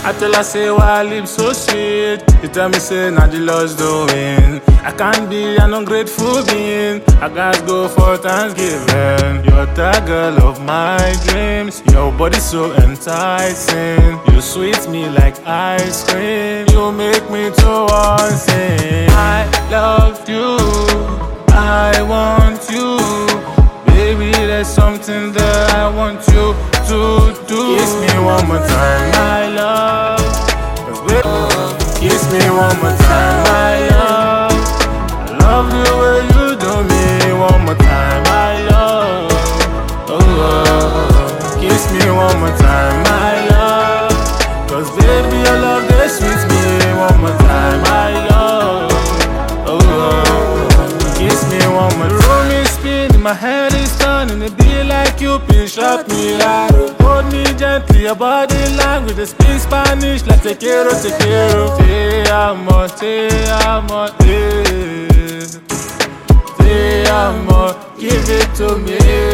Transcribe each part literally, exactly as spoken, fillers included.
I tell her say why I live so sweet. You tell me say now the Lord's doing. I can't be an ungrateful being. I gotta go for Thanksgiving. You're the girl of my dreams. Your body so enticing. You sweet me like ice cream. You make me to one thing. I love you. I want you. Baby, there's something that I want you to do. Kiss me one more time, my love. Cause baby, kiss me one more time, my love. I love the way you do me. One more time, my love. Oh, oh. Kiss me one more time, my love. Cause baby, your love they sweet me. One more time, my love. Oh, oh. Kiss me one more time. Roll me spin, my head is turning. It be like you pin shot me right. Hold me gently, your body language. They speak Spanish like te quiero, te quiero. Te amo, te amo, te. Te amo, give it to me.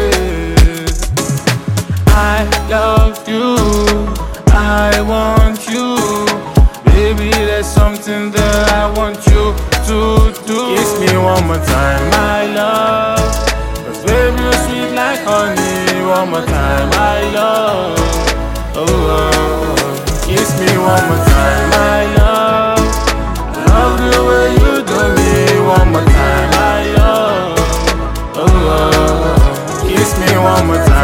I love you, I want you. Baby, there's something that I want you to do. Kiss me one more time, my love. Cause baby, you're sweet like honey. One more time, my love. Oh, oh. Kiss me one more time, my love. I love the way you do me. One more time, my love. Oh, oh. Kiss me one more time.